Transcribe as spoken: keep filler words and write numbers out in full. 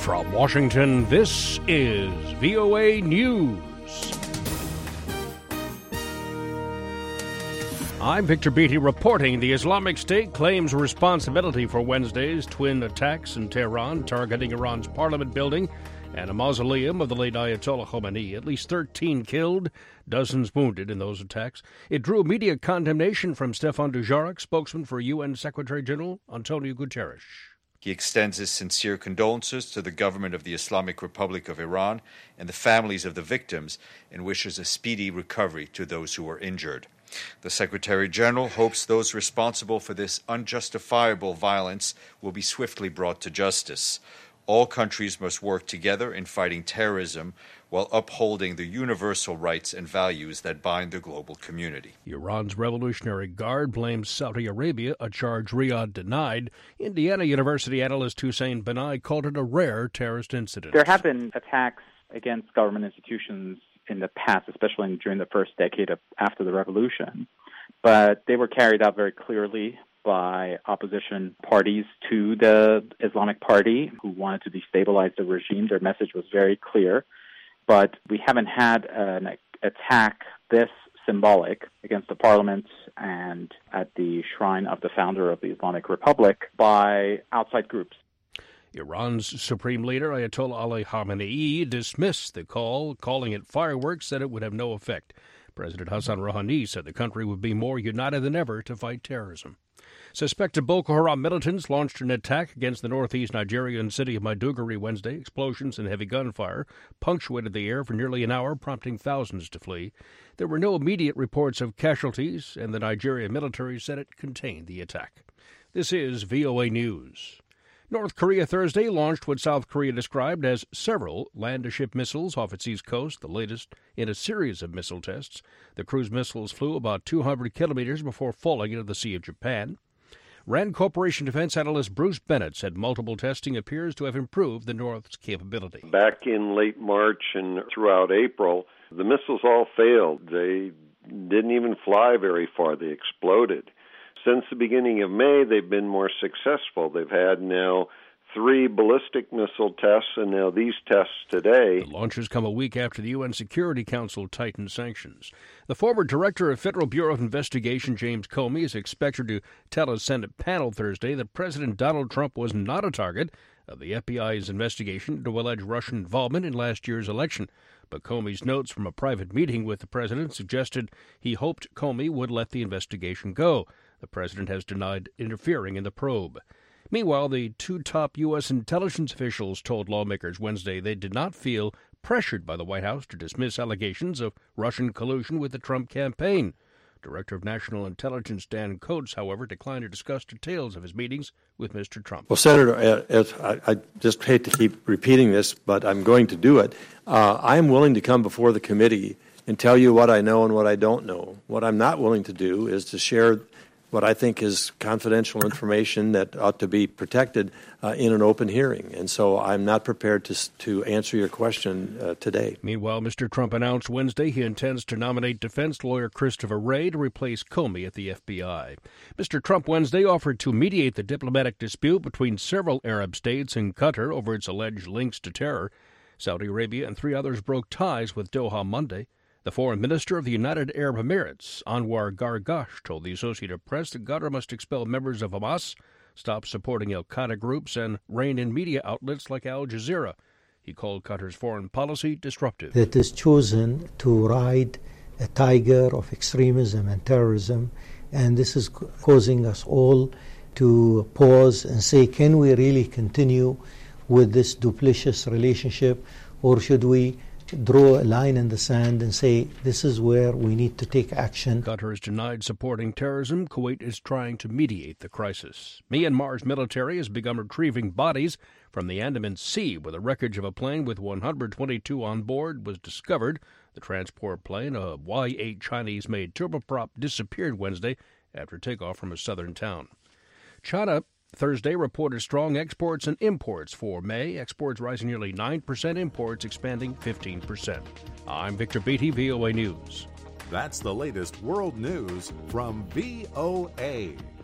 From Washington, this is V O A News. I'm Victor Beatty reporting the Islamic State claims responsibility for Wednesday's twin attacks in Tehran, targeting Iran's parliament building and a mausoleum of the late Ayatollah Khomeini. At least thirteen killed, dozens wounded in those attacks. It drew immediate condemnation from Stefan Dujarric, spokesman for U N Secretary-General Antonio Guterres. He extends his sincere condolences to the government of the Islamic Republic of Iran and the families of the victims and wishes a speedy recovery to those who were injured. The Secretary-General hopes those responsible for this unjustifiable violence will be swiftly brought to justice. All countries must work together in fighting terrorism while upholding the universal rights and values that bind the global community. Iran's Revolutionary Guard blames Saudi Arabia, a charge Riyadh denied. Indiana University analyst Hussein Benai called it a rare terrorist incident. There have been attacks against government institutions in the past, especially during the first decade of, after the revolution, but they were carried out very clearly by opposition parties to the Islamic Party who wanted to destabilize the regime. Their message was very clear, but we haven't had an attack this symbolic against the parliament and at the shrine of the founder of the Islamic Republic by outside groups. Iran's supreme leader, Ayatollah Ali Khamenei, dismissed the call, calling it fireworks, said it would have no effect. President Hassan Rouhani said the country would be more united than ever to fight terrorism. Suspected Boko Haram militants launched an attack against the northeast Nigerian city of Maiduguri Wednesday. Explosions and heavy gunfire punctuated the air for nearly an hour, prompting thousands to flee. There were no immediate reports of casualties, and the Nigerian military said it contained the attack. This is V O A News. North Korea Thursday launched what South Korea described as several land-to-ship missiles off its east coast, the latest in a series of missile tests. The cruise missiles flew about two hundred kilometers before falling into the Sea of Japan. Rand Corporation defense analyst Bruce Bennett said multiple testing appears to have improved the North's capability. Back in late March and throughout April, the missiles all failed. They didn't even fly very far. They exploded. Since the beginning of May, they've been more successful. They've had now three ballistic missile tests, and now these tests today. The launches come a week after the U N Security Council tightened sanctions. The former director of Federal Bureau of Investigation, James Comey, is expected to tell a Senate panel Thursday that President Donald Trump was not a target of the F B I's investigation into alleged Russian involvement in last year's election. But Comey's notes from a private meeting with the president suggested he hoped Comey would let the investigation go. The president has denied interfering in the probe. Meanwhile, the two top U S intelligence officials told lawmakers Wednesday they did not feel pressured by the White House to dismiss allegations of Russian collusion with the Trump campaign. Director of National Intelligence Dan Coats, however, declined to discuss details of his meetings with Mister Trump. Well, Senator, as I, I just hate to keep repeating this, but I'm going to do it. Uh, I am willing to come before the committee and tell you what I know and what I don't know. What I'm not willing to do is to share what I think is confidential information that ought to be protected uh, in an open hearing. And so I'm not prepared to to answer your question uh, today. Meanwhile, Mister Trump announced Wednesday he intends to nominate defense lawyer Christopher Wray to replace Comey at the F B I. Mister Trump Wednesday offered to mediate the diplomatic dispute between several Arab states and Qatar over its alleged links to terror. Saudi Arabia and three others broke ties with Doha Monday. The foreign minister of the United Arab Emirates, Anwar Gargash, told the Associated Press that Qatar must expel members of Hamas, stop supporting al-Qaeda groups, and rein in media outlets like Al Jazeera. He called Qatar's foreign policy disruptive. That is chosen to ride a tiger of extremism and terrorism, and this is causing us all to pause and say, can we really continue with this duplicitous relationship, or should we draw a line in the sand and say this is where we need to take action? Qatar has denied supporting terrorism. Kuwait is trying to mediate the crisis. Myanmar's military has begun retrieving bodies from the Andaman Sea, where the wreckage of a plane with one hundred twenty-two on board was discovered. The transport plane, a Y eight Chinese-made turboprop, disappeared Wednesday after takeoff from a southern town. China Thursday reported strong exports and imports for May. Exports rising nearly nine percent, imports expanding fifteen percent. I'm Victor Beatty, V O A News. That's the latest world news from V O A.